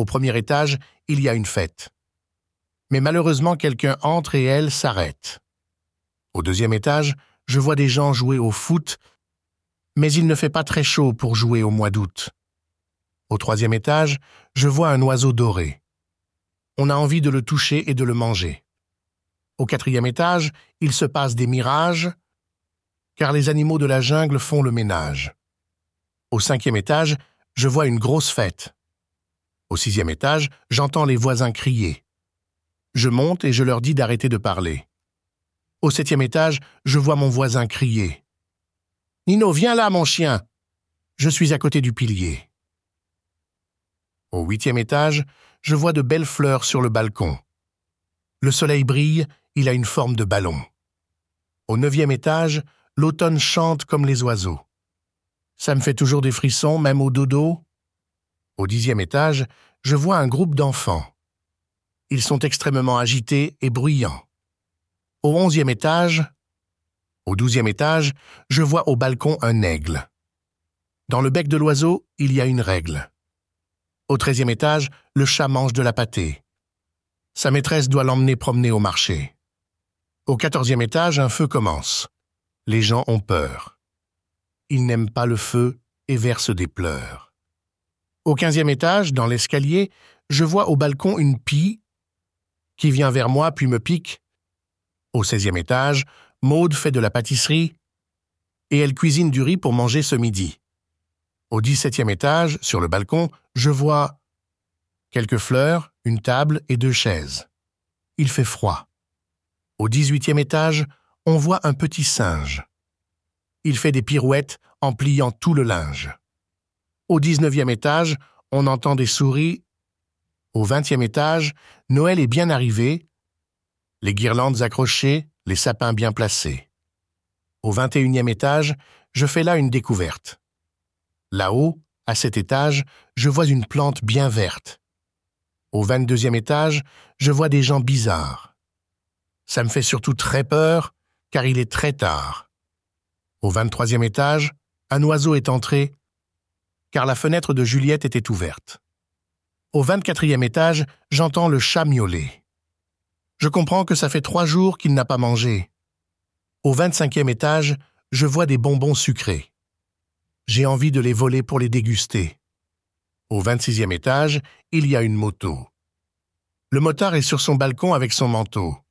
Au premier étage, il y a une fête. Mais malheureusement, quelqu'un entre et elle s'arrête. Au deuxième étage, je vois des gens jouer au foot, mais il ne fait pas très chaud pour jouer au mois d'août. Au troisième étage, je vois un oiseau doré. On a envie de le toucher et de le manger. Au quatrième étage, il se passe des mirages, car les animaux de la jungle font le ménage. Au cinquième étage, je vois une grosse fête. Au sixième étage, j'entends les voisins crier. Je monte et je leur dis d'arrêter de parler. Au septième étage, je vois mon voisin crier. « Nino, viens là, mon chien !» Je suis à côté du pilier. Au huitième étage, je vois de belles fleurs sur le balcon. Le soleil brille, il a une forme de ballon. Au neuvième étage, l'automne chante comme les oiseaux. Ça me fait toujours des frissons, même au dodo. Au dixième étage, je vois un groupe d'enfants. Ils sont extrêmement agités et bruyants. Au onzième étage, au douzième étage, je vois au balcon un aigle. Dans le bec de l'oiseau, il y a une règle. Au treizième étage, le chat mange de la pâtée. Sa maîtresse doit l'emmener promener au marché. Au quatorzième étage, un feu commence. Les gens ont peur. Ils n'aiment pas le feu et versent des pleurs. Au quinzième étage, dans l'escalier, je vois au balcon une pie qui vient vers moi puis me pique. Au seizième étage, Maude fait de la pâtisserie et elle cuisine du riz pour manger ce midi. Au 17e étage, sur le balcon, je vois quelques fleurs, une table et 2 chaises. Il fait froid. Au 18e étage, on voit un petit singe. Il fait des pirouettes en pliant tout le linge. Au 19e étage, on entend des souris. Au 20e étage, Noël est bien arrivé, les guirlandes accrochées, les sapins bien placés. Au 21e étage, je fais là une découverte. Là-haut, à cet étage, je vois une plante bien verte. Au 22e étage, je vois des gens bizarres. Ça me fait surtout très peur, car il est très tard. Au 23e étage, un oiseau est entré, car la fenêtre de Juliette était ouverte. Au 24e étage, j'entends le chat miauler. Je comprends que ça fait 3 jours qu'il n'a pas mangé. Au 25e étage, je vois des bonbons sucrés. J'ai envie de les voler pour les déguster. Au 26e étage, il y a une moto. Le motard est sur son balcon avec son manteau.